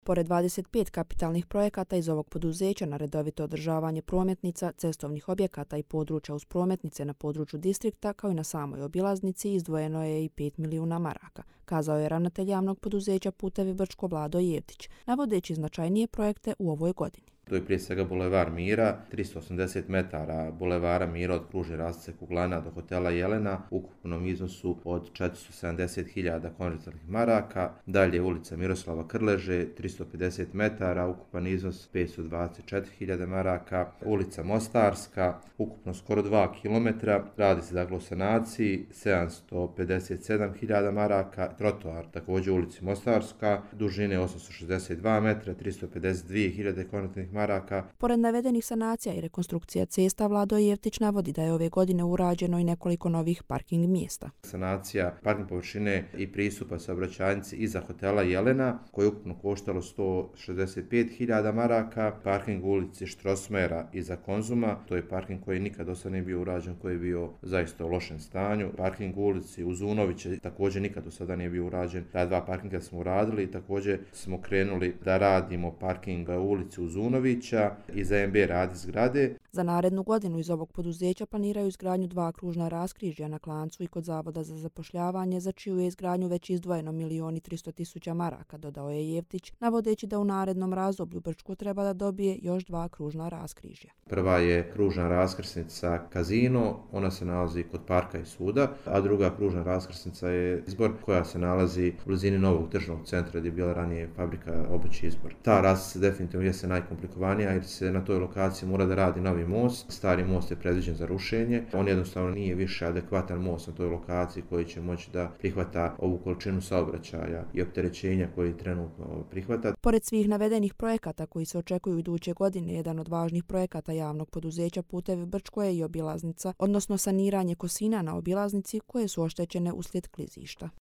Pored 25 kapitalnih projekata iz ovog poduzeća na redovito održavanje prometnica, cestovnih objekata i područja uz prometnice na području distrikta, kao i na samoj obilaznici, izdvojeno je i 5 milijuna maraka, kazao je ravnatelj javnog poduzeća Putevi Brčko Vlado Jevtić, navodeći značajnije projekte u ovoj godini. To je prije svega Bulevar Mira, 380 metara Bulevara Mira od kružne raskrsnice Kuglana do hotela Jelena u ukupnom iznosu od 470.000 konvertibilnih maraka. Dalje ulica Miroslava Krleže, 350 metara, ukupan iznos 524.000 maraka. Ulica Mostarska, ukupno skoro 2 km, radi se dakle o sanaciji, 757.000 maraka. Trotoar također u ulici Mostarska, dužine 862 metra, 352.000 konvertibilnih maraka. Pored navedenih sanacija i rekonstrukcija cesta, Vlado Jevtić navodi da je ove godine urađeno i nekoliko novih parking mjesta. Sanacija parking površine i pristupa saobraćajnici iza hotela Jelena, koje je ukupno koštalo 165.000 maraka. Parking u ulici Štrosmera iza Konzuma, to je parking koji nikad do sada nije bio urađen, koji je bio zaista u lošem stanju. Parking u ulici Uzunovića također nikad do sada nije bio urađen. Ta dva parkinga smo uradili i također smo krenuli da radimo parking u ulici Uzunovića i za MB radi zgrade. Za narednu godinu iz ovog poduzeća planiraju izgradnju 2 kružna raskrižja na Klancu i kod Zavoda za zapošljavanje, za čiju je izgradnju već izdvojeno 1.300.000 maraka, dodao je Jevtić, navodeći da u narednom razdoblju Brčko treba da dobije još 2 kružna raskrižja. Prva je kružna raskrsnica Kazino, ona se nalazi kod parka i suda, a druga kružna raskrsnica je Izbor, koja se nalazi u blizini novog tržnog centra gdje je bila ranije fabrika obuće Izbor. Ta raskrsnica definitivno je najkomplikovanija jer se na toj lokaciji mora da radi novi most. Stari most je predviđen za rušenje. On jednostavno nije više adekvatan most na toj lokaciji koji će moći da prihvata ovu količinu saobraćaja i opterećenja koji trenutno prihvata. Pored svih navedenih projekata koji se očekuju iduće godine, jedan od važnih projekata javnog poduzeća Putevi Brčko je i obilaznica, odnosno saniranje kosina na obilaznici koje su oštećene uslijed klizišta.